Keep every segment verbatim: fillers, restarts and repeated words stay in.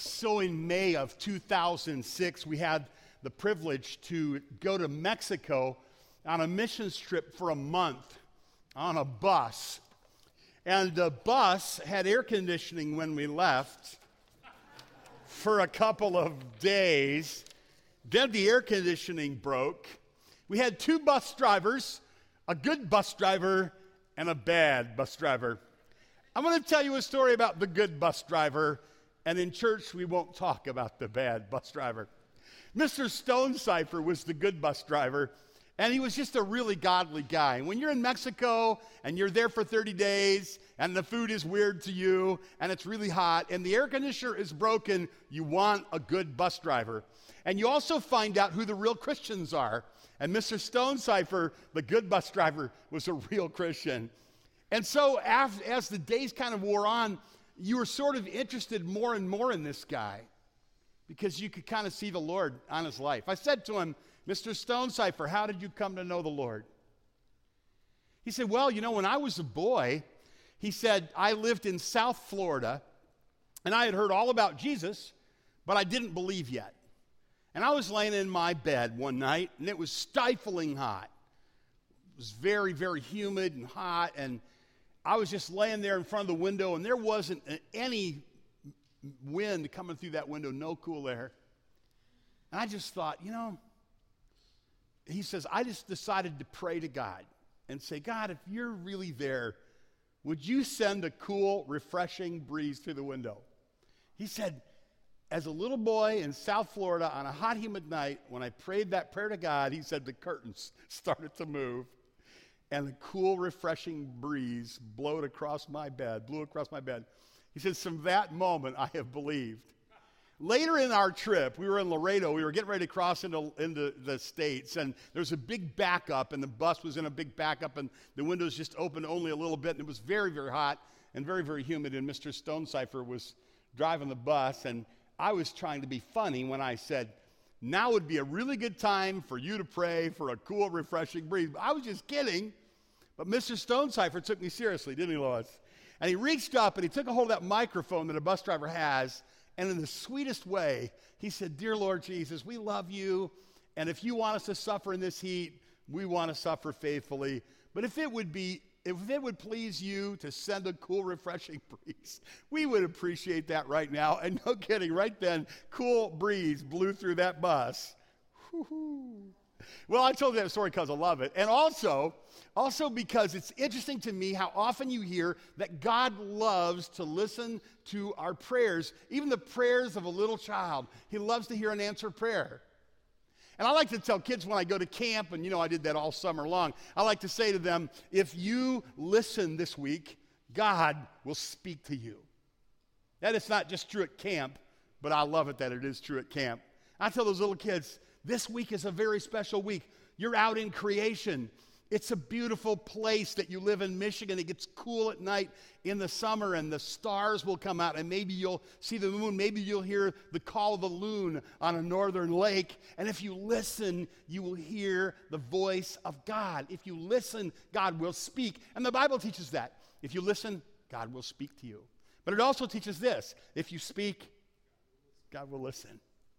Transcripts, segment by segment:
So in May of two thousand six, we had the privilege to go to Mexico on a missions trip for a month on a bus. And the bus had air conditioning when we left for a couple of days. Then the air conditioning broke. We had two bus drivers, a good bus driver and a bad bus driver. I'm going to tell you a story about the good bus driver, and in church we won't talk about the bad bus driver. Mister Stonecipher was the good bus driver, and he was just a really godly guy. And when you're in Mexico and you're there for thirty days and the food is weird to you and it's really hot and the air conditioner is broken, you want a good bus driver. And you also find out who the real Christians are. And Mister Stonecipher, the good bus driver, was a real Christian. And so as, as the days kind of wore on, you were sort of interested more and more in this guy because you could kind of see the Lord on his life. I said to him, Mister Stonecipher, how did you come to know the Lord? He said, well, you know, when I was a boy, he said, I lived in South Florida, and I had heard all about Jesus, but I didn't believe yet. And I was laying in my bed one night, and it was stifling hot. It was very, very humid and hot, and I was just laying there in front of the window, and there wasn't any wind coming through that window, no cool air. And I just thought, you know, he says, I just decided to pray to God and say, God, if you're really there, would you send a cool, refreshing breeze through the window? He said, as a little boy in South Florida on a hot, humid night, when I prayed that prayer to God, he said the curtains started to move. And the cool, refreshing breeze blowed across my bed, blew across my bed. He says, from that moment, I have believed. Later in our trip, we were in Laredo. We were getting ready to cross into, into the States, and there was a big backup, and the bus was in a big backup, and the windows just opened only a little bit, and it was very, very hot and very, very humid, and Mister Stonecipher was driving the bus, and I was trying to be funny when I said, now would be a really good time for you to pray for a cool, refreshing breeze. I was just kidding. But Mister Stonecipher took me seriously, didn't he, Lois? And he reached up and he took a hold of that microphone that a bus driver has, and in the sweetest way, he said, dear Lord Jesus, we love you, and if you want us to suffer in this heat, we want to suffer faithfully. But if it would be, if it would please you to send a cool, refreshing breeze, we would appreciate that right now. And no kidding, right then, cool breeze blew through that bus. Woo-hoo. Well, I told you that story because I love it. And also, also because it's interesting to me how often you hear that God loves to listen to our prayers, even the prayers of a little child. He loves to hear an answered prayer. And I like to tell kids when I go to camp, and you know I did that all summer long, I like to say to them, if you listen this week, God will speak to you. That is not just true at camp, but I love it that it is true at camp. I tell those little kids, this week is a very special week. You're out in creation. It's a beautiful place that you live in Michigan. It gets cool at night in the summer, and the stars will come out, and maybe you'll see the moon. Maybe you'll hear the call of the loon on a northern lake. And if you listen, you will hear the voice of God. If you listen, God will speak. And the Bible teaches that. If you listen, God will speak to you. But it also teaches this. If you speak, God will listen.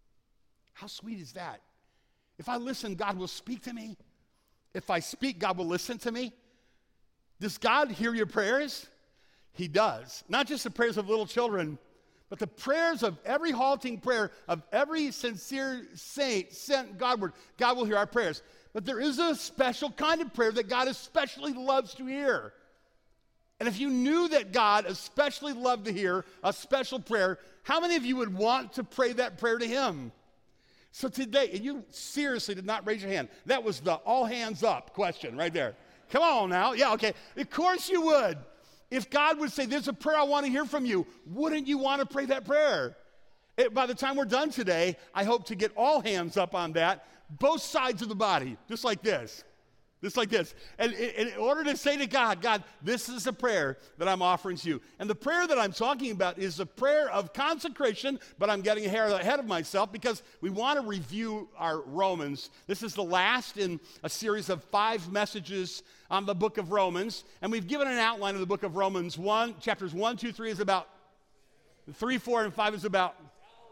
How sweet is that? If I listen, God will speak to me. If I speak, God will listen to me. Does God hear your prayers? He does. Not just the prayers of little children, but the prayers of every halting prayer of every sincere saint sent Godward. God will hear our prayers. But there is a special kind of prayer that God especially loves to hear. And if you knew that God especially loved to hear a special prayer, how many of you would want to pray that prayer to him? So today, and you seriously did not raise your hand. That was the all hands up question right there. Come on now. Yeah, okay. Of course you would. If God would say, there's a prayer I want to hear from you, wouldn't you want to pray that prayer? It, by the time we're done today, I hope to get all hands up on that, both sides of the body, just like this. Just like this. And in order to say to God, God, this is a prayer that I'm offering to you. And the prayer that I'm talking about is a prayer of consecration, but I'm getting ahead of myself because we want to review our Romans. This is the last in a series of five messages on the book of Romans. And we've given an outline of the book of Romans. One, chapters one, two, three is about, three, four, and five is about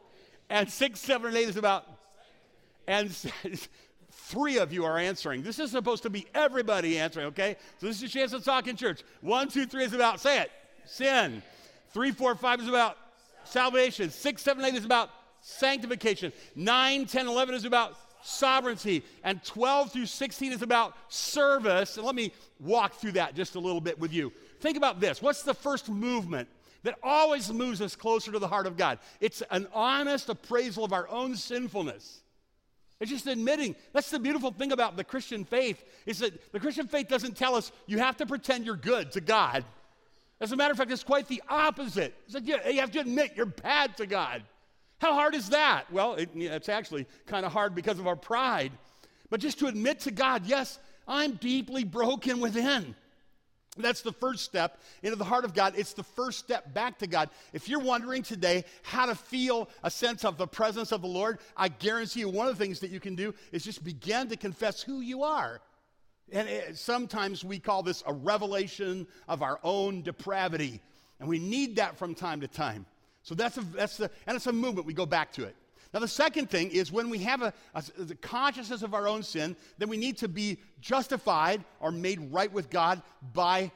And six, seven, and eight is about, and three of you are answering. This is supposed to be everybody answering, okay? So this is your chance to talk in church. One, two, three is about, say it, sin. Three, four, five is about salvation. Six, seven, eight is about sanctification. Nine, ten, eleven is about sovereignty. And twelve through sixteen is about service. And let me walk through that just a little bit with you. Think about this. What's the first movement that always moves us closer to the heart of God? It's an honest appraisal of our own sinfulness. It's just admitting. That's the beautiful thing about the Christian faith, is that the Christian faith doesn't tell us you have to pretend you're good to God. As a matter of fact, it's quite the opposite. It's like you, you have to admit you're bad to God. How hard is that? Well, it, it's actually kind of hard because of our pride. But just to admit to God, yes, I'm deeply broken within. That's the first step into the heart of God. It's the first step back to God. If you're wondering today how to feel a sense of the presence of the Lord, I guarantee you one of the things that you can do is just begin to confess who you are. And it, sometimes we call this a revelation of our own depravity. And we need that from time to time. So that's a, that's the, and it's a movement. We go back to it. Now, the second thing is when we have a, a, a consciousness of our own sin, then we need to be justified or made right with God by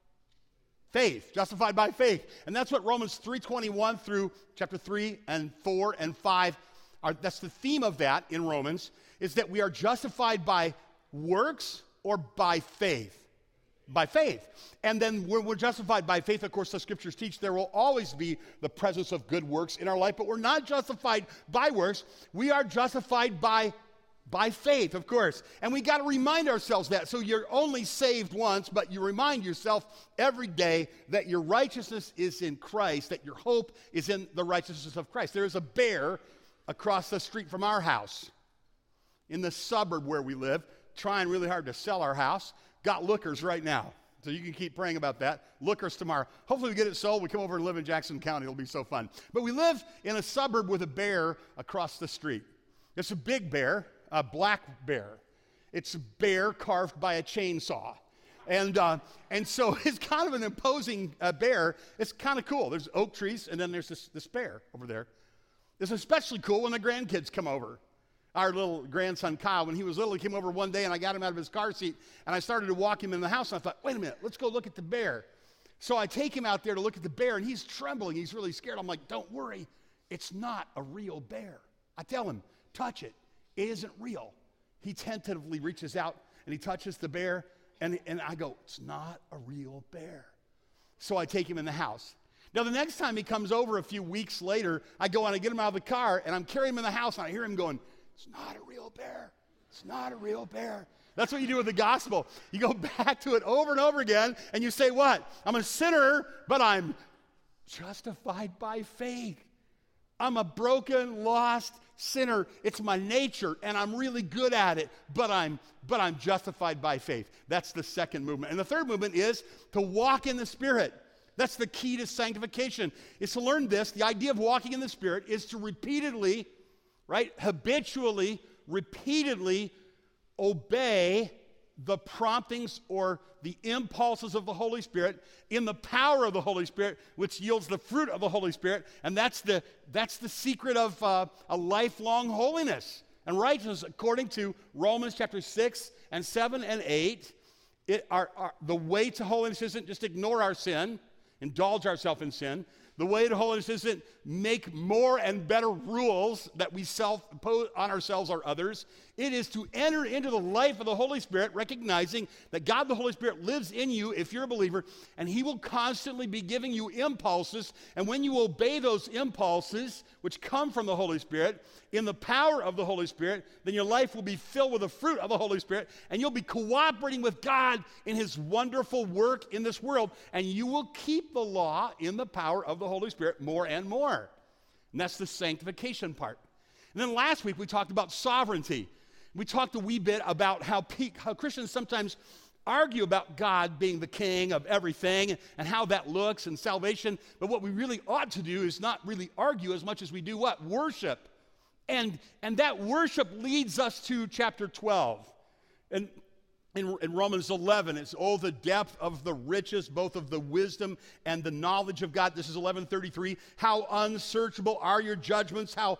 faith. Justified by faith. And that's what Romans three twenty-one through chapter three and four and five are. That's the theme of that in Romans, is that we are justified by works or by faith. By faith. And then when we're justified by faith, of course, the scriptures teach there will always be the presence of good works in our life, but we're not justified by works. We are justified by, by faith, of course. And we got to remind ourselves that. So you're only saved once, but you remind yourself every day that your righteousness is in Christ, that your hope is in the righteousness of Christ. There is a bear across the street from our house in the suburb where we live, trying really hard to sell our house. Got lookers right now. So you can keep praying about that. Lookers tomorrow. Hopefully we get it sold. We come over and live in Jackson County. It'll be so fun. But we live in a suburb with a bear across the street. It's a big bear, a black bear. It's a bear carved by a chainsaw. And uh, and so it's kind of an imposing uh, bear. It's kind of cool. There's oak trees, and then there's this, this bear over there. It's especially cool when the grandkids come over. Our little grandson, Kyle, when he was little, he came over one day, and I got him out of his car seat, and I started to walk him in the house, and I thought, wait a minute, let's go look at the bear. So I take him out there to look at the bear, and he's trembling. He's really scared. I'm like, don't worry. It's not a real bear. I tell him, touch it. It isn't real. He tentatively reaches out, and he touches the bear, and, and I go, it's not a real bear. So I take him in the house. Now, the next time he comes over a few weeks later, I go and I get him out of the car, and I'm carrying him in the house, and I hear him going, it's not a real bear. It's not a real bear. That's what you do with the gospel. You go back to it over and over again, and you say what? I'm a sinner, but I'm justified by faith. I'm a broken, lost sinner. It's my nature, and I'm really good at it, but I'm but I'm justified by faith. That's the second movement. And the third movement is to walk in the Spirit. That's the key to sanctification. Is to learn this. The idea of walking in the Spirit is to repeatedly, right, habitually, repeatedly obey the promptings or the impulses of the Holy Spirit in the power of the Holy Spirit, which yields the fruit of the Holy Spirit. And that's the, that's the secret of uh, a lifelong holiness and righteousness, according to Romans chapter six and seven and eight. It, our, our, the way to holiness isn't just ignore our sin, indulge ourselves in sin. The way to holiness isn't make more and better rules that we self-impose on ourselves or others. It is to enter into the life of the Holy Spirit, recognizing that God the Holy Spirit lives in you if you're a believer, and He will constantly be giving you impulses. And when you obey those impulses, which come from the Holy Spirit, in the power of the Holy Spirit, then your life will be filled with the fruit of the Holy Spirit, and you'll be cooperating with God in His wonderful work in this world, and you will keep the law in the power of the Holy Spirit more and more. And that's the sanctification part. And then last week we talked about sovereignty. We talked a wee bit about how, pe- how Christians sometimes argue about God being the king of everything and how that looks and salvation. But what we really ought to do is not really argue as much as we do what? Worship. And, and that worship leads us to chapter twelve. And in, in Romans eleven, it's, oh, the depth of the riches, both of the wisdom and the knowledge of God. This is eleven thirty-three. How unsearchable are your judgments, how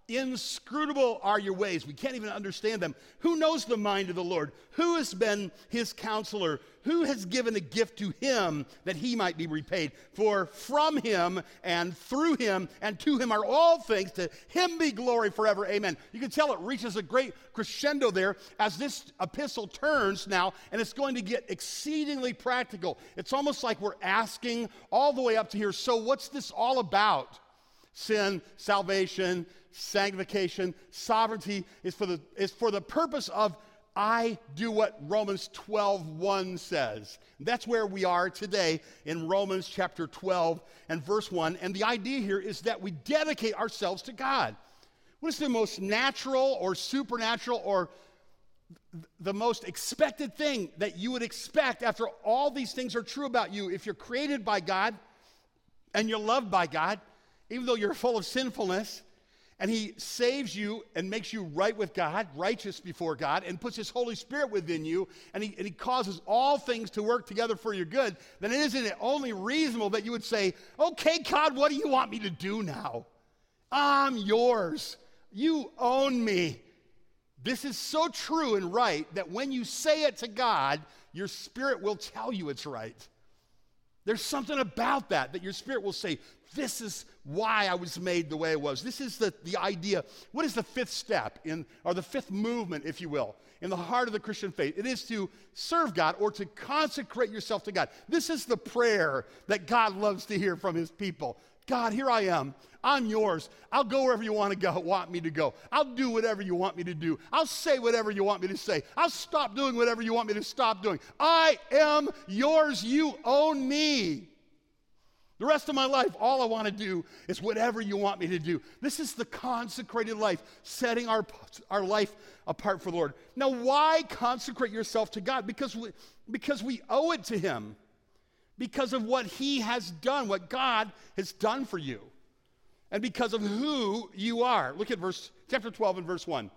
Inscrutable are your ways. We can't even understand them. Who knows the mind of the Lord? Who has been his counselor? Who has given a gift to him that he might be repaid? For from him and through him and to him are all things. To him be glory forever. Amen. You can tell it reaches a great crescendo there as this epistle turns now, and it's going to get exceedingly practical. It's almost like we're asking all the way up to here, so what's this all about? Sin, salvation, sanctification, sovereignty is for the is for the purpose of I do what Romans twelve one says. That's where we are today in Romans chapter twelve and verse one. And the idea here is that we dedicate ourselves to God. What is the most natural or supernatural or the most expected thing that you would expect after all these things are true about you? If you're created by God and you're loved by God, even though you're full of sinfulness, and he saves you and makes you right with God, righteous before God, and puts his Holy Spirit within you, and he, and he causes all things to work together for your good, then isn't it only reasonable that you would say, okay, God, what do you want me to do now? I'm yours. You own me. This is so true and right that when you say it to God, your spirit will tell you it's right. There's something about that, that your spirit will say, this is why I was made the way I was. This is the, the idea. What is the fifth step, in, or the fifth movement, if you will, in the heart of the Christian faith? It is to serve God or to consecrate yourself to God. This is the prayer that God loves to hear from his people. God, here I am. I'm yours. I'll go wherever you want to go, want me to go. I'll do whatever you want me to do. I'll say whatever you want me to say. I'll stop doing whatever you want me to stop doing. I am yours. You own me. The rest of my life, all I want to do is whatever you want me to do. This is the consecrated life, setting our, our life apart for the Lord. Now, why consecrate yourself to God? Because we, because we owe it to him. Because of what he has done, what God has done for you. And because of who you are. Look at verse chapter twelve and verse one.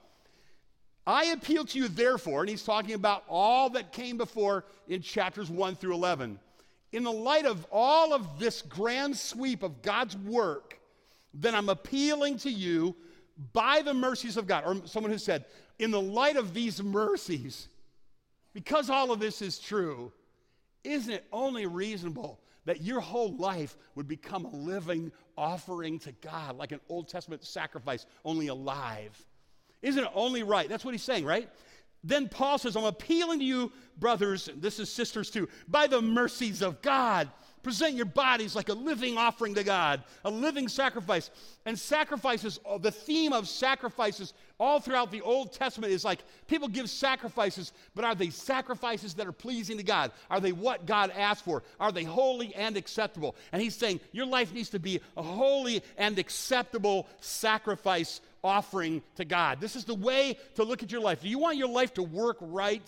I appeal to you, therefore, and he's talking about all that came before in chapters one through eleven. In the light of all of this grand sweep of God's work, then I'm appealing to you by the mercies of God. Or someone who said, in the light of these mercies, because all of this is true, isn't it only reasonable that your whole life would become a living offering to God, like an Old Testament sacrifice, only alive? Isn't it only right? That's what he's saying, right? Then Paul says, I'm appealing to you, brothers, and this is sisters too, by the mercies of God. Present your bodies like a living offering to God, a living sacrifice. And sacrifices, the theme of sacrifices all throughout the Old Testament is like people give sacrifices, but are they sacrifices that are pleasing to God? Are they what God asked for? Are they holy and acceptable? And he's saying your life needs to be a holy and acceptable sacrifice offering to God. This is the way to look at your life. Do you want your life to work right?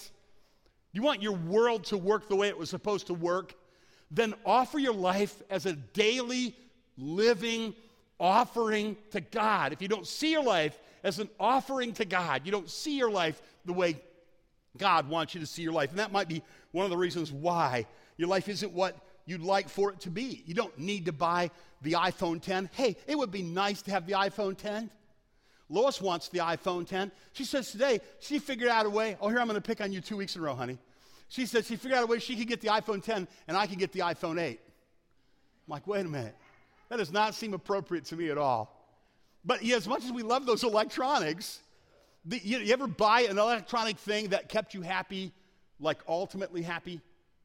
Do you want your world to work the way it was supposed to work? Then offer your life as a daily living offering to God. If you don't see your life as an offering to God, you don't see your life the way God wants you to see your life. And that might be one of the reasons why your life isn't what you'd like for it to be. You don't need to buy the iPhone ten. Hey, it would be nice to have the iPhone ten. Lois wants the iPhone ten. She says today she figured out a way. Oh, here, I'm going to pick on you two weeks in a row, honey. She said she figured out a way she could get the iPhone ten and I could get the iPhone eight. I'm like, wait a minute. That does not seem appropriate to me at all. But yeah, as much as we love those electronics, the, you, you ever buy an electronic thing that kept you happy, like ultimately happy?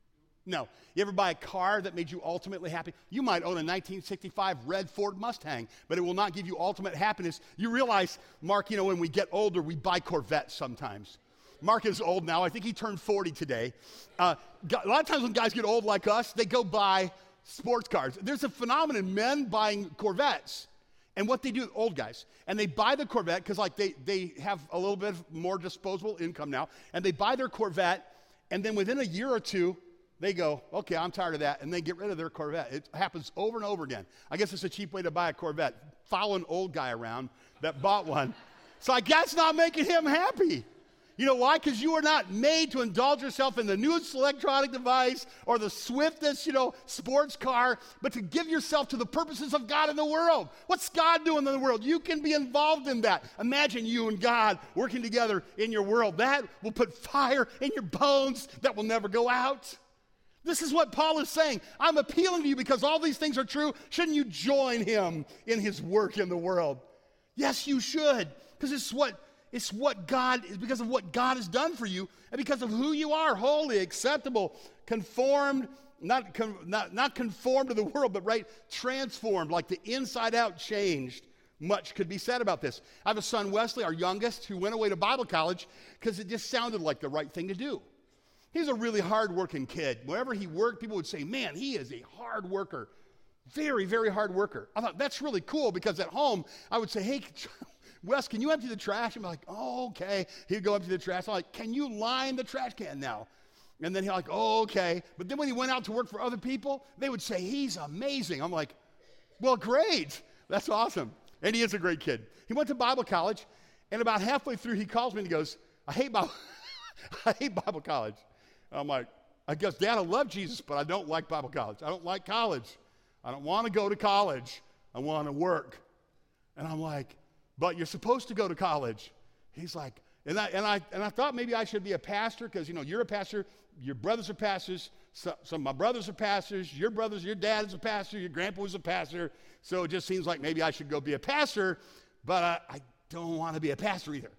No. You ever buy a car that made you ultimately happy? You might own a nineteen sixty-five red Ford Mustang, but it will not give you ultimate happiness. You realize, Mark, you know, when we get older, we buy Corvettes sometimes. Mark is old now. I think he turned forty today. Uh, a lot of times when guys get old like us, they go buy sports cars. There's a phenomenon, men buying Corvettes. And what they do, old guys, and they buy the Corvette because like they, they have a little bit more disposable income now, and they buy their Corvette, and then within a year or two, they go, okay, I'm tired of that, and they get rid of their Corvette. It happens over and over again. I guess it's a cheap way to buy a Corvette. Follow an old guy around that bought one. So I guess not making him happy. You know why? Because you are not made to indulge yourself in the newest electronic device or the swiftest, you know, sports car, but to give yourself to the purposes of God in the world. What's God doing in the world? You can be involved in that. Imagine you and God working together in your world. That will put fire in your bones that will never go out. This is what Paul is saying. I'm appealing to you because all these things are true. Shouldn't you join him in his work in the world? Yes, you should, because it's what It's what God, it's because of what God has done for you and because of who you are, holy, acceptable, conformed, not, con, not, not conformed to the world, but right, transformed, like the inside out changed. Much could be said about this. I have a son, Wesley, our youngest, who went away to Bible college because it just sounded like the right thing to do. He's a really hard-working kid. Wherever he worked, people would say, man, he is a hard worker. Very, very hard worker. I thought, that's really cool because at home, I would say, hey, Wes, can you empty the trash? I'm like, oh, okay. He'd go empty the trash. I'm like, can you line the trash can now? And then he's like, oh, okay. But then when he went out to work for other people, they would say, he's amazing. I'm like, well, great. That's awesome. And he is a great kid. He went to Bible college, and about halfway through, he calls me and he goes, I hate Bible, I hate Bible college. I'm like, I guess, Dad, I love Jesus, but I don't like Bible college. I don't like college. I don't want to go to college. I want to work. And I'm like, but you're supposed to go to college. He's like, and I and I and I thought maybe I should be a pastor because you know you're a pastor, your brothers are pastors, so, some of my brothers are pastors, your brothers, your dad is a pastor, your grandpa was a pastor. So it just seems like maybe I should go be a pastor, but I, I don't want to be a pastor either.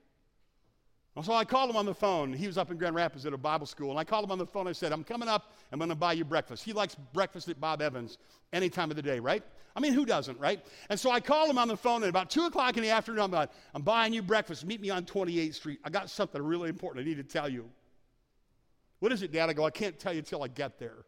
So I called him on the phone. He was up in Grand Rapids at a Bible school, and I called him on the phone. I said, I'm coming up. I'm going to buy you breakfast. He likes breakfast at Bob Evans any time of the day, right? I mean, who doesn't, right? And so I called him on the phone at about two o'clock in the afternoon. I'm like, I'm buying you breakfast. Meet me on twenty-eighth Street. I got something really important I need to tell you. What is it, Dad? I go, I can't tell you until I get there.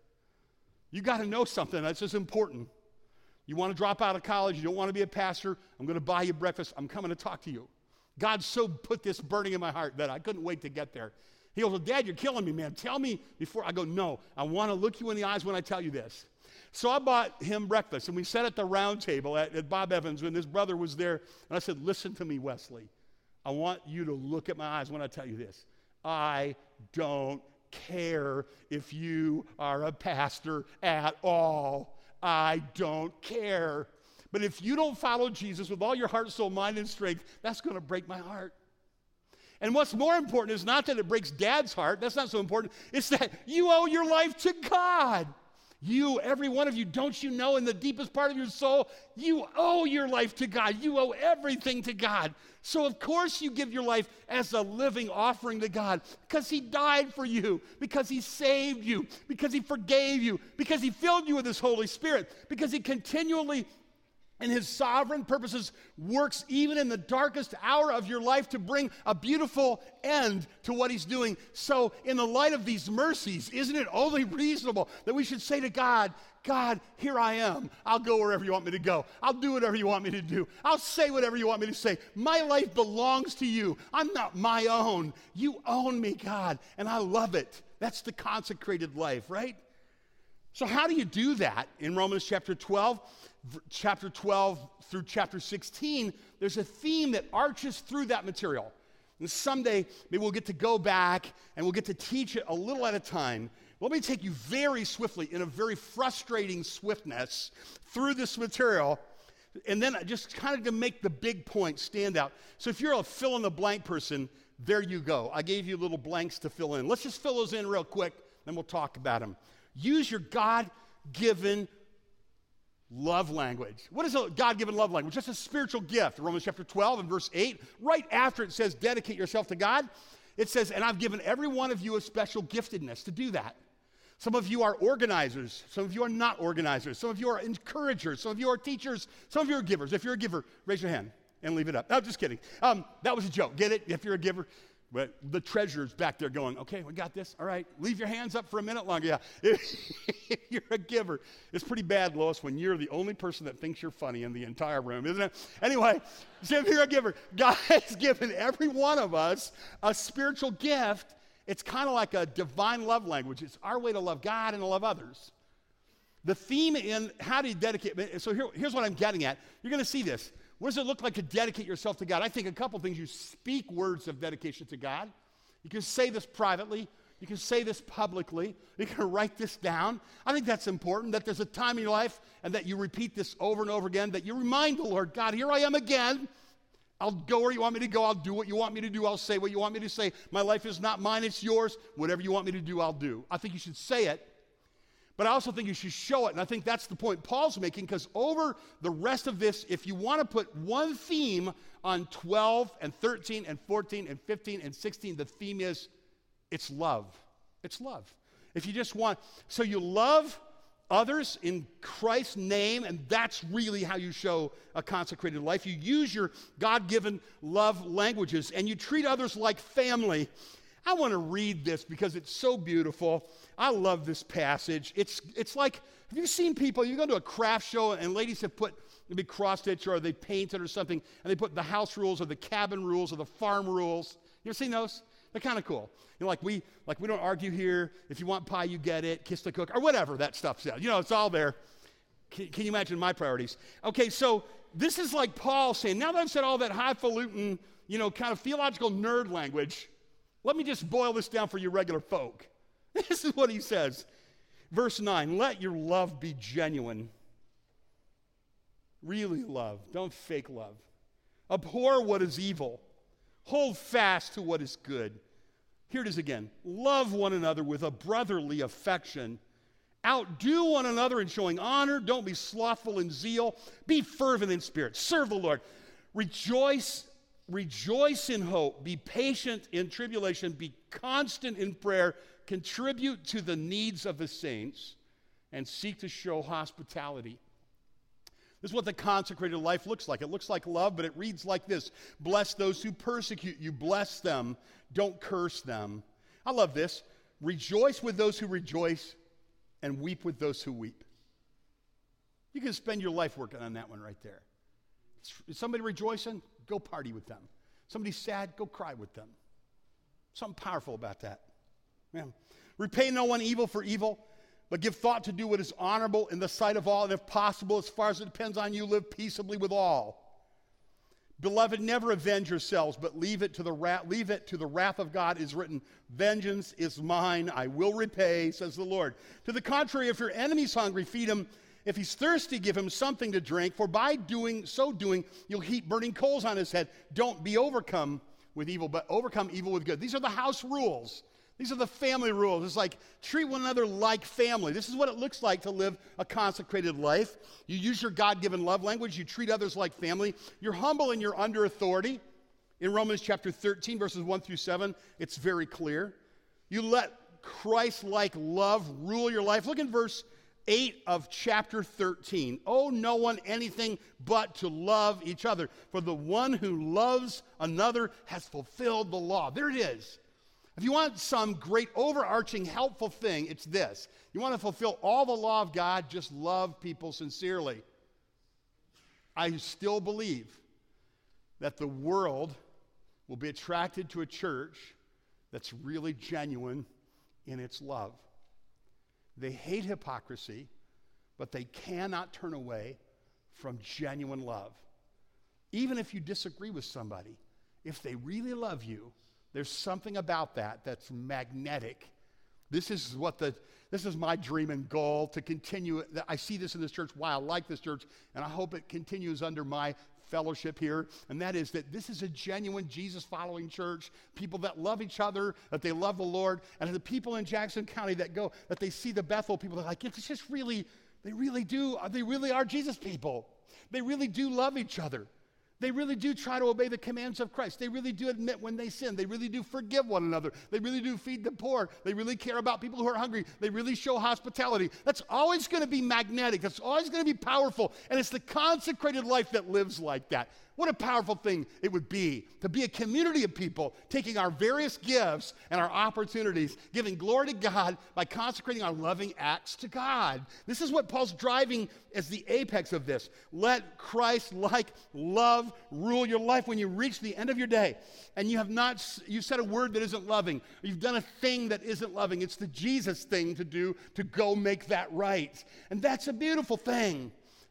You got to know something that's just important. You want to drop out of college. You don't want to be a pastor. I'm going to buy you breakfast. I'm coming to talk to you. God so put this burning in my heart that I couldn't wait to get there. He goes, well, Dad, you're killing me, man. Tell me before. I go, no, I want to look you in the eyes when I tell you this. So I bought him breakfast, and we sat at the round table at, at Bob Evans when his brother was there. And I said, listen to me, Wesley. I want you to look at my eyes when I tell you this. I don't care if you are a pastor at all. I don't care. But if you don't follow Jesus with all your heart, soul, mind, and strength, that's going to break my heart. And what's more important is not that it breaks Dad's heart. That's not so important. It's that you owe your life to God. You, every one of you, don't you know in the deepest part of your soul, you owe your life to God. You owe everything to God. So of course you give your life as a living offering to God because he died for you, because he saved you, because he forgave you, because he filled you with his Holy Spirit, because he continually and his sovereign purposes works even in the darkest hour of your life to bring a beautiful end to what he's doing. So in the light of these mercies, isn't it only reasonable that we should say to God, God, here I am. I'll go wherever you want me to go. I'll do whatever you want me to do. I'll say whatever you want me to say. My life belongs to you. I'm not my own. You own me, God, and I love it. That's the consecrated life, right? So how do you do that? In Romans chapter twelve, chapter twelve through chapter sixteen, there's a theme that arches through that material. And someday, maybe we'll get to go back and we'll get to teach it a little at a time. Let me take you very swiftly, in a very frustrating swiftness, through this material, and then just kind of to make the big point stand out. So if you're a fill-in-the-blank person, there you go. I gave you little blanks to fill in. Let's just fill those in real quick, then we'll talk about them. Use your God-given love language. What is a God-given love language? That's a spiritual gift. Romans chapter twelve and verse eight, right after it says dedicate yourself to God, it says, and I've given every one of you a special giftedness to do that. Some of you are organizers. Some of you are not organizers. Some of you are encouragers. Some of you are teachers. Some of you are givers. If you're a giver, raise your hand and leave it up. No, just kidding. Um, that was a joke. Get it? If you're a giver. But the treasurer's back there going, okay, we got this. All right, leave your hands up for a minute longer. Yeah, if you're a giver. It's pretty bad, Lois, when you're the only person that thinks you're funny in the entire room, isn't it? Anyway, so if you're a giver, God has given every one of us a spiritual gift. It's kind of like a divine love language. It's our way to love God and to love others. The theme in how do you dedicate, so here, here's what I'm getting at. You're going to see this. What does it look like to dedicate yourself to God? I think a couple things. You speak words of dedication to God. You can say this privately. You can say this publicly. You can write this down. I think that's important, that there's a time in your life and that you repeat this over and over again, that you remind the Lord, God, here I am again. I'll go where you want me to go. I'll do what you want me to do. I'll say what you want me to say. My life is not mine, it's yours. Whatever you want me to do, I'll do. I think you should say it, but I also think you should show it, and I think that's the point Paul's making, because over the rest of this, if you want to put one theme on twelve and thirteen and fourteen and fifteen and sixteen, the theme is it's love. It's love. If you just want, so you love others in Christ's name, and that's really how you show a consecrated life. You use your God-given love languages, and you treat others like family. I want to read this because it's so beautiful. I love this passage. It's it's like, have you seen people, you go to a craft show and ladies have put maybe cross-stitch or they painted or something, and they put the house rules or the cabin rules or the farm rules. You ever seen those? They're kind of cool. You know, like we like we don't argue here. If you want pie, you get it. Kiss the cook, or whatever that stuff says. You know, it's all there. Can, can you imagine my priorities? Okay, so this is like Paul saying, now that I've said all that highfalutin, you know, kind of theological nerd language, let me just boil this down for you regular folk. This is what he says. Verse nine, let your love be genuine. Really love. Don't fake love. Abhor what is evil. Hold fast to what is good. Here it is again. Love one another with a brotherly affection. Outdo one another in showing honor. Don't be slothful in zeal. Be fervent in spirit. Serve the Lord. Rejoice, rejoice in hope. Be patient in tribulation. Be constant in prayer. Contribute to the needs of the saints and seek to show hospitality. This is what the consecrated life looks like. It looks like love, but it reads like this. Bless those who persecute you. Bless them. Don't curse them. I love this. Rejoice with those who rejoice and weep with those who weep. You can spend your life working on that one right there. Is somebody rejoicing? Go party with them. Somebody's sad? Go cry with them. Something powerful about that. Man. Repay no one evil for evil, but give thought to do what is honorable in the sight of all, and if possible, as far as it depends on you, live peaceably with all. Beloved, never avenge yourselves, but leave it to the wrath, leave it to the wrath of God. Is written, vengeance is mine, I will repay, says the Lord. To the contrary, if your enemy's hungry, feed him. If he's thirsty, give him something to drink, for by doing so doing, you'll heap burning coals on his head. Don't be overcome with evil, but overcome evil with good. These are the house rules. These are the family rules. It's like treat one another like family. This is what it looks like to live a consecrated life. You use your God-given love language. You treat others like family. You're humble and you're under authority. In Romans chapter thirteen, verses one through seven, it's very clear. You let Christ-like love rule your life. Look in verse eight of chapter thirteen. Owe no one anything but to love each other. For the one who loves another has fulfilled the law. There it is. If you want some great overarching helpful thing, it's this. You want to fulfill all the law of God, just love people sincerely. I still believe that the world will be attracted to a church that's really genuine in its love. They hate hypocrisy, but they cannot turn away from genuine love. Even if you disagree with somebody, if they really love you, there's something about that that's magnetic. This is what the this is my dream and goal, to continue. I see this in this church, why I like this church, and I hope it continues under my fellowship here, and that is that this is a genuine Jesus-following church, people that love each other, that they love the Lord, and the people in Jackson County that go, that they see the Bethel people, they're like, it's just really, they really do, they really are Jesus people. They really do love each other. They really do try to obey the commands of Christ. They really do admit when they sin. They really do forgive one another. They really do feed the poor. They really care about people who are hungry. They really show hospitality. That's always going to be magnetic. That's always going to be powerful. And it's the consecrated life that lives like that. What a powerful thing it would be to be a community of people taking our various gifts and our opportunities, giving glory to God by consecrating our loving acts to God. This is what Paul's driving as the apex of this. Let Christ-like love rule your life when you reach the end of your day and you have not, you said a word that isn't loving, or you've done a thing that isn't loving. It's the Jesus thing to do to go make that right. And that's a beautiful thing.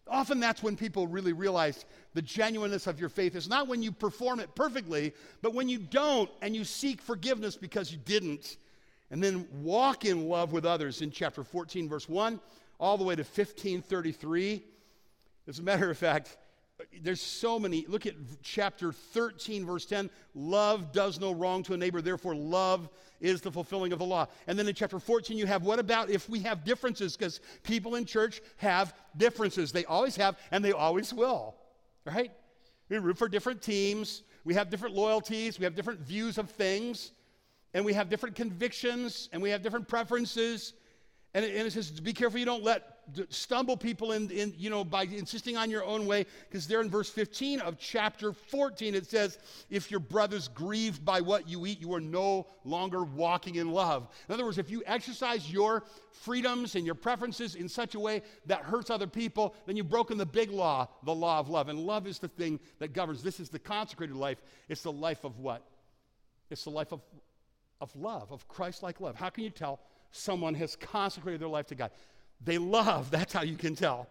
Often that's when people really realize the genuineness of your faith is not when you perform it perfectly, but when you don't and you seek forgiveness because you didn't. And then walk in love with others in chapter fourteen, verse one, all the way to fifteen thirty-three. As a matter of fact, there's so many. Look at chapter thirteen, verse ten. Love does no wrong to a neighbor, therefore love is the fulfilling of the law. And then in chapter fourteen, you have, what about if we have differences? Because people in church have differences. They always have, and they always will, right? We root for different teams. We have different loyalties. We have different views of things. And we have different convictions. And we have different preferences. And it, and it says, be careful you don't let stumble people in, in, you know, by insisting on your own way. Because there in verse fifteen of chapter fourteen, it says, if your brother's grieved by what you eat, you are no longer walking in love. In other words, if you exercise your freedoms and your preferences in such a way that hurts other people, then you've broken the big law, the law of love. And love is the thing that governs. This is the consecrated life. It's the life of what? It's the life of, of love, of Christ-like love. How can you tell someone has consecrated their life to God? They love. That's how you can tell.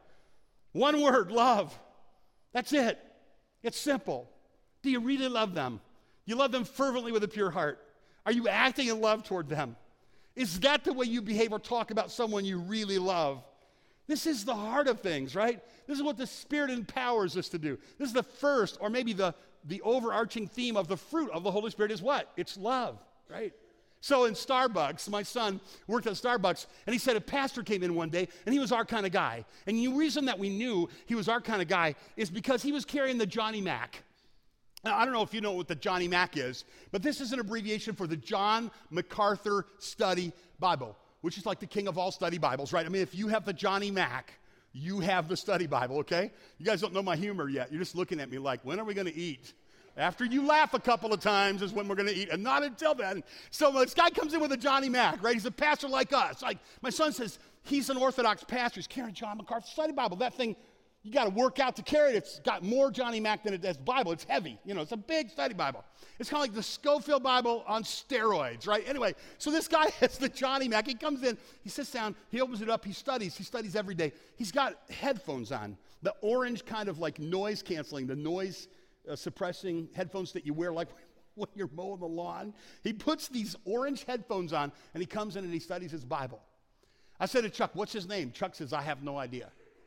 One word, love. That's it. It's simple. Do you really love them? You love them fervently with a pure heart. Are you acting in love toward them? Is that the way you behave or talk about someone you really love? This is the heart of things, right? This is what the Spirit empowers us to do. This is the first, or maybe the, the overarching theme of the fruit of the Holy Spirit is what? It's love, right? So in Starbucks, my son worked at Starbucks, and he said a pastor came in one day, and he was our kind of guy. And the reason that we knew he was our kind of guy is because he was carrying the Johnny Mac. Now, I don't know if you know what the Johnny Mac is, but this is an abbreviation for the John MacArthur Study Bible, which is like the king of all study Bibles, right? I mean, if you have the Johnny Mac, you have the study Bible, okay? You guys don't know my humor yet. You're just looking at me like, when are we going to eat? After you laugh a couple of times is when we're going to eat, and not until then. So this guy comes in with a Johnny Mac, right? He's a pastor like us. Like my son says, he's an Orthodox pastor. He's carrying John MacArthur Study Bible. That thing, you got to work out to carry it. It's got more Johnny Mac than it does Bible. It's heavy. You know, it's a big study Bible. It's kind of like the Schofield Bible on steroids, right? Anyway, so this guy has the Johnny Mac. He comes in, he sits down, he opens it up, he studies. He studies every day. He's got headphones on, the orange kind of like noise canceling, the noise Uh, suppressing headphones that you wear like when you're mowing the lawn. He puts these orange headphones on, and he comes in and he studies his Bible. I said to Chuck, what's his name? Chuck says, I have no idea.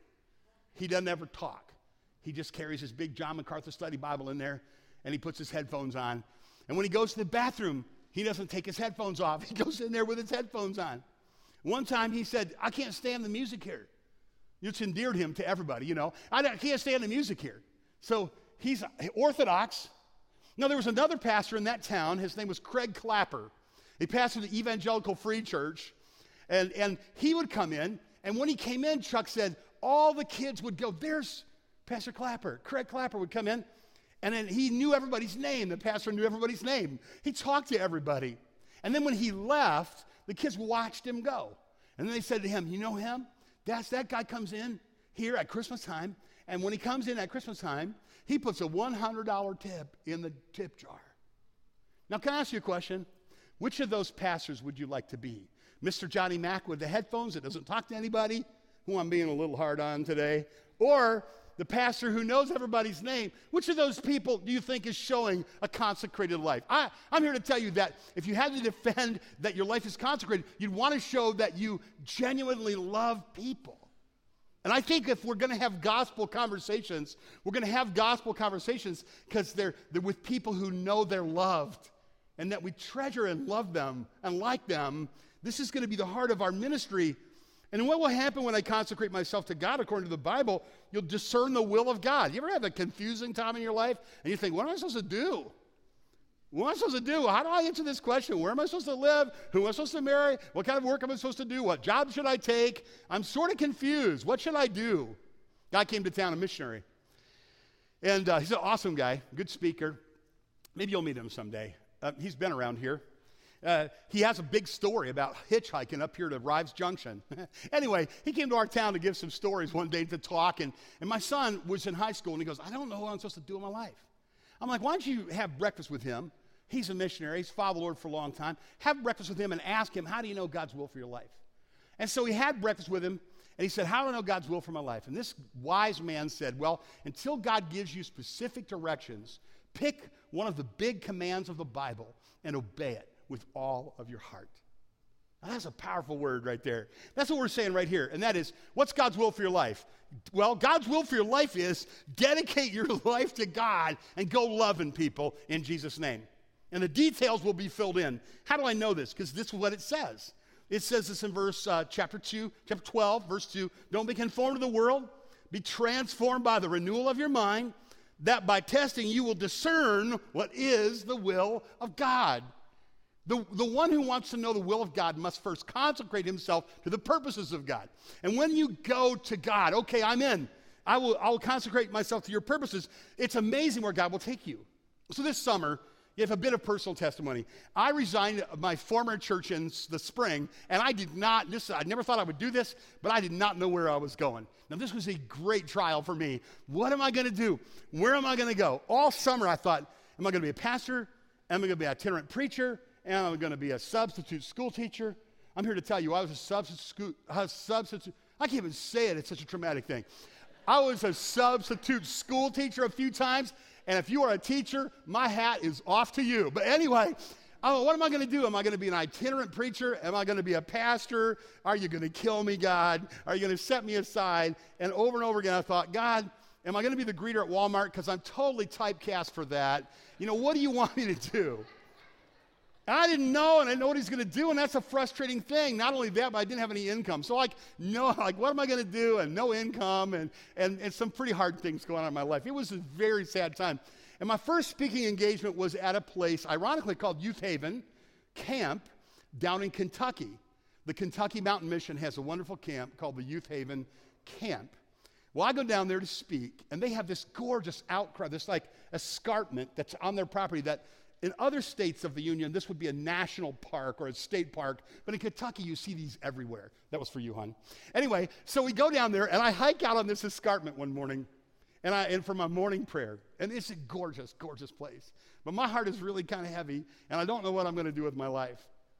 He doesn't ever talk. He just carries his big John MacArthur Study Bible in there, and he puts his headphones on. And when he goes to the bathroom, he doesn't take his headphones off. He goes in there with his headphones on. One time he said, I can't stand the music here. It's endeared him to everybody, you know. I can't stand the music here. So he's Orthodox. Now, there was another pastor in that town. His name was Craig Clapper. He pastored the Evangelical Free Church. And, and he would come in, and when he came in, Chuck said, all the kids would go, there's Pastor Clapper. Craig Clapper would come in, and then he knew everybody's name. The pastor knew everybody's name. He talked to everybody. And then when he left, the kids watched him go. And then they said to him, you know him? That's that guy comes in here at Christmas time, and when he comes in at Christmas time, he puts a one hundred dollars tip in the tip jar. Now, can I ask you a question? Which of those pastors would you like to be? Mister Johnny Mac with the headphones that doesn't talk to anybody, who I'm being a little hard on today, or the pastor who knows everybody's name? Which of those people do you think is showing a consecrated life? I, I'm here to tell you that if you had to defend that your life is consecrated, you'd want to show that you genuinely love people. And I think if we're going to have gospel conversations, we're going to have gospel conversations because they're, they're with people who know they're loved and that we treasure and love them and like them. This is going to be the heart of our ministry. And what will happen when I consecrate myself to God according to the Bible? You'll discern the will of God. You ever have a confusing time in your life and you think, what am I supposed to do? What am I supposed to do? How do I answer this question? Where am I supposed to live? Who am I supposed to marry? What kind of work am I supposed to do? What job should I take? I'm sort of confused. What should I do? Guy came to town, a missionary. And uh, he's an awesome guy, good speaker. Maybe you'll meet him someday. Uh, he's been around here. Uh, he has a big story about hitchhiking up here to Rives Junction. Anyway, he came to our town to give some stories one day to talk. And, and my son was in high school, and he goes, I don't know what I'm supposed to do in my life. I'm like, why don't you have breakfast with him? He's a missionary. He's followed the Lord for a long time. Have breakfast with him and ask him, how do you know God's will for your life? And so he had breakfast with him, And he said, how do I know God's will for my life? And this wise man said, well, until God gives you specific directions, pick one of the big commands of the Bible and obey it with all of your heart. Now, that's a powerful word right there. That's what we're saying right here. And that is, what's God's will for your life? Well, God's will for your life is dedicate your life to God and go loving people in Jesus' name. And the details will be filled in. How do I know this? Because this is what it says. It says this in verse uh, chapter two, chapter twelve, verse two. Don't be conformed to the world. Be transformed by the renewal of your mind, that by testing you will discern what is the will of God. The, the one who wants to know the will of God must first consecrate himself to the purposes of God. And when you go to God, okay, I'm in. I will, I will consecrate myself to your purposes. It's amazing where God will take you. So this summer, you have a bit of personal testimony. I resigned my former church in the spring, and I did not, this, I never thought I would do this, but I did not know where I was going. Now, this was a great trial for me. What am I going to do? Where am I going to go? All summer, I thought, am I going to be a pastor? Am I going to be an itinerant preacher? Am I going to be a substitute school teacher? I'm here to tell you, I was a substitute, a substitute, I can't even say it, it's such a traumatic thing. I was a substitute school teacher a few times, and if you are a teacher, my hat is off to you. But anyway, oh, what am I going to do? Am I going to be an itinerant preacher? Am I going to be a pastor? Are you going to kill me, God? Are you going to set me aside? And over and over again, I thought, God, am I going to be the greeter at Walmart? Because I'm totally typecast for that. You know, what do you want me to do? And I didn't know, and I didn't know what he's going to do, and that's a frustrating thing. Not only that, but I didn't have any income. So, like, no, like, what am I going to do? And no income, and, and, and some pretty hard things going on in my life. It was a very sad time. And my first speaking engagement was at a place, ironically, called Youth Haven Camp down in Kentucky. The Kentucky Mountain Mission has a wonderful camp called the Youth Haven Camp. Well, I go down there to speak, and they have this gorgeous outcry, this, like, escarpment that's on their property that in other states of the Union, this would be a national park or a state park, but in Kentucky, you see these everywhere. That was for you, hon. Anyway, so we go down there, and I hike out on this escarpment one morning, and, I, and for my morning prayer, and it's a gorgeous, gorgeous place. But my heart is really kind of heavy, and I don't know what I'm going to do with my life.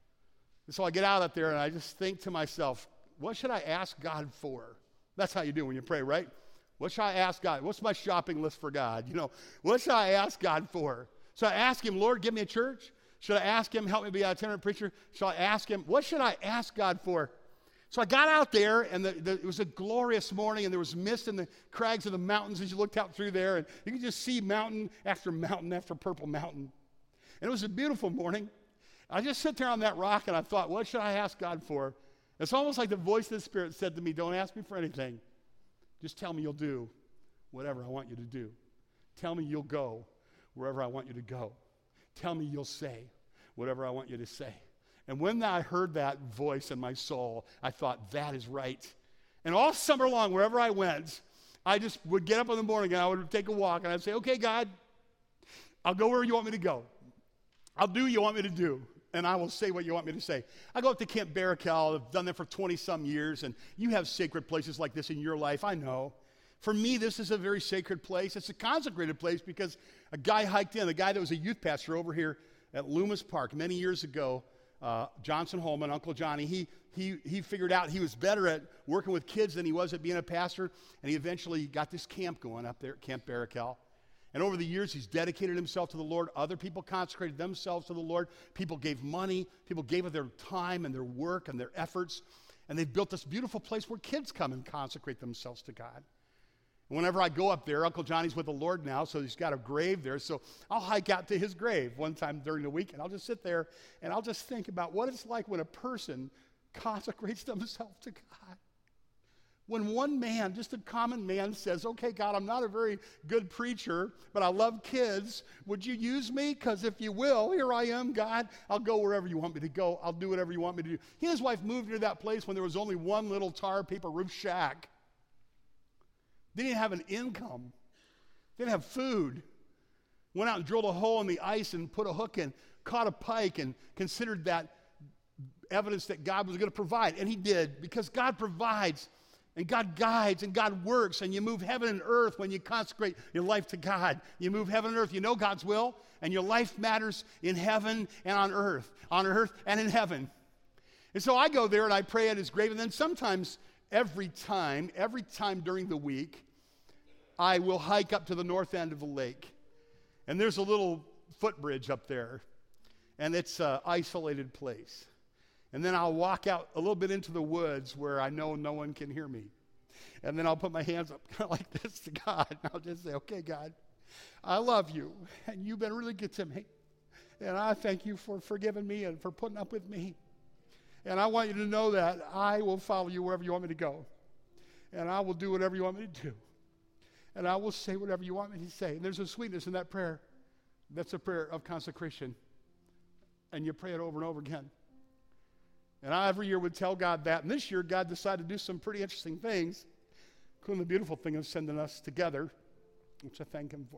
And so I get out up there, and I just think to myself, what should I ask God for? That's how you do when you pray, right? What should I ask God? What's my shopping list for God? You know, what should I ask God for? So I ask him, Lord, give me a church. Should I ask him, help me be an itinerant preacher? Should I ask him, what should I ask God for? So I got out there, and the, the, it was a glorious morning, and there was mist in the crags of the mountains as you looked out through there, and you could just see mountain after mountain after purple mountain. And it was a beautiful morning. I just sat there on that rock, and I thought, what should I ask God for? It's almost like the voice of the Spirit said to me, don't ask me for anything. Just tell me you'll do whatever I want you to do. Tell me you'll go wherever I want you to go. Tell me you'll say whatever I want you to say. And when I heard that voice in my soul, I thought, that is right. And all summer long, wherever I went, I just would get up in the morning and I would take a walk and I'd say, okay, God, I'll go where you want me to go. I'll do what you want me to do. And I will say what you want me to say. I go up to Camp Barakel. I've done that for twenty-some years, and you have sacred places like this in your life, I know. For me, this is a very sacred place. It's a consecrated place because a guy hiked in, a guy that was a youth pastor over here at Loomis Park many years ago, uh, Johnson Holman, Uncle Johnny, he, he, he figured out he was better at working with kids than he was at being a pastor, and he eventually got this camp going up there at Camp Barakel. And over the years, he's dedicated himself to the Lord. Other people consecrated themselves to the Lord. People gave money. People gave of their time and their work and their efforts, and they've built this beautiful place where kids come and consecrate themselves to God. Whenever I go up there, Uncle Johnny's with the Lord now, so he's got a grave there. So I'll hike out to his grave one time during the week, and I'll just sit there, and I'll just think about what it's like when a person consecrates themselves to God. When one man, just a common man, says, okay, God, I'm not a very good preacher, but I love kids. Would you use me? Because if you will, here I am, God. I'll go wherever you want me to go. I'll do whatever you want me to do. He and his wife moved to that place when there was only one little tar paper roof shack. They didn't have an income. They didn't have food. Went out and drilled a hole in the ice and put a hook in, caught a pike, and considered that evidence that God was going to provide. And he did, because God provides, and God guides, and God works, and you move heaven and earth when you consecrate your life to God. You move heaven and earth. You know God's will, and your life matters in heaven and on earth, on earth and in heaven. And so I go there, and I pray at his grave, and then sometimes every time, every time during the week, I will hike up to the north end of the lake. And there's a little footbridge up there. And it's an isolated place. And then I'll walk out a little bit into the woods where I know no one can hear me. And then I'll put my hands up kind of like this to God. And I'll just say, okay, God, I love you. And you've been really good to me. And I thank you for forgiving me and for putting up with me. And I want you to know that I will follow you wherever you want me to go. And I will do whatever you want me to do. And I will say whatever you want me to say. And there's a sweetness in that prayer. That's a prayer of consecration. And you pray it over and over again. And I every year would tell God that. And this year, God decided to do some pretty interesting things, including the beautiful thing of sending us together, which I thank him for.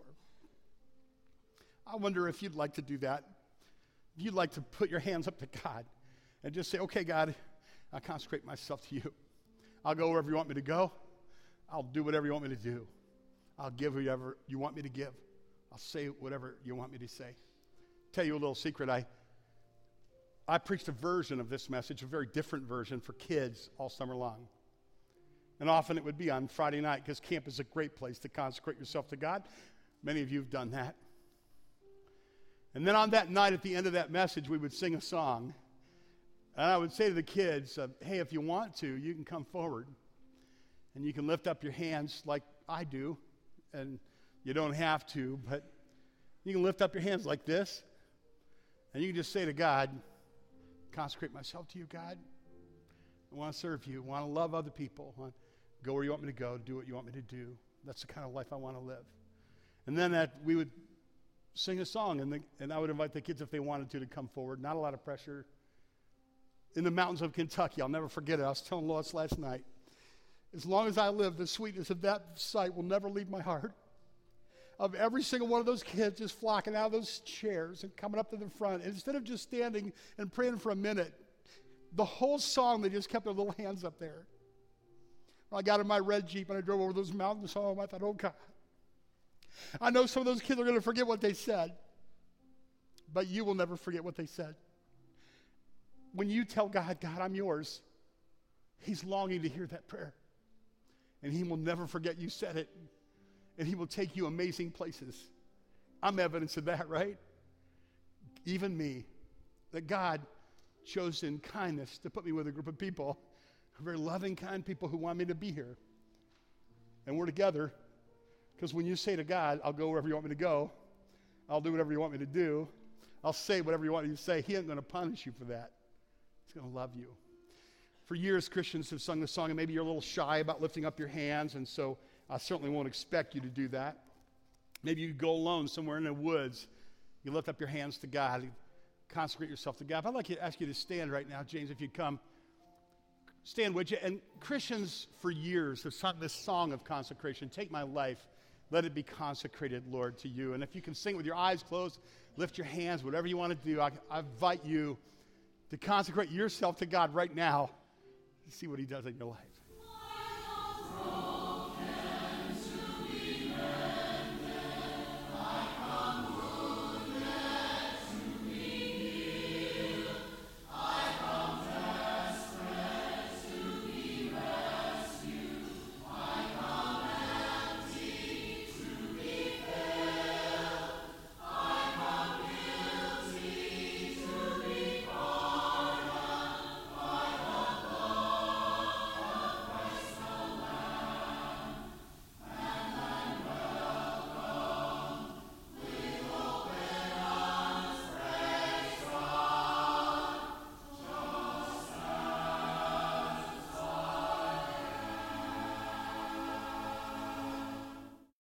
I wonder if you'd like to do that. If you'd like to put your hands up to God and just say, okay, God, I consecrate myself to you. I'll go wherever you want me to go. I'll do whatever you want me to do. I'll give whatever you want me to give. I'll say whatever you want me to say. Tell you a little secret. I I preached a version of this message, a very different version for kids all summer long. And often it would be on Friday night because camp is a great place to consecrate yourself to God. Many of you have done that. And then on that night, at the end of that message, we would sing a song. And I would say to the kids, uh, hey, if you want to, you can come forward. And you can lift up your hands like I do. And you don't have to, but you can lift up your hands like this. And you can just say to God, consecrate myself to you, God. I want to serve you. I want to love other people. I want to go where you want me to go, do what you want me to do. That's the kind of life I want to live. And then that we would sing a song, and, the, and I would invite the kids if they wanted to to come forward. Not a lot of pressure. In the mountains of Kentucky, I'll never forget it. I was telling Lois last night, as long as I live, the sweetness of that sight will never leave my heart. Of every single one of those kids just flocking out of those chairs and coming up to the front. And instead of just standing and praying for a minute, the whole song, they just kept their little hands up there. When I got in my red Jeep and I drove over those mountains home, I thought, oh, God. I know some of those kids are going to forget what they said, but you will never forget what they said. When you tell God, God, I'm yours, he's longing to hear that prayer. And he will never forget you said it. And he will take you amazing places. I'm evidence of that, right? Even me. That God chose in kindness to put me with a group of people, very loving, kind people who want me to be here. And we're together. Because when you say to God, I'll go wherever you want me to go, I'll do whatever you want me to do, I'll say whatever you want me to say, he ain't going to punish you for that. He's going to love you. For years, Christians have sung this song, and maybe you're a little shy about lifting up your hands, and so I certainly won't expect you to do that. Maybe you go alone somewhere in the woods. You lift up your hands to God. You consecrate yourself to God. But I'd like to ask you to stand right now, James, if you'd come. Stand, would you? And Christians for years have sung this song of consecration. Take my life. Let it be consecrated, Lord, to you. And if you can sing with your eyes closed, lift your hands, whatever you want to do. I, I invite you to consecrate yourself to God right now to see what he does in your life.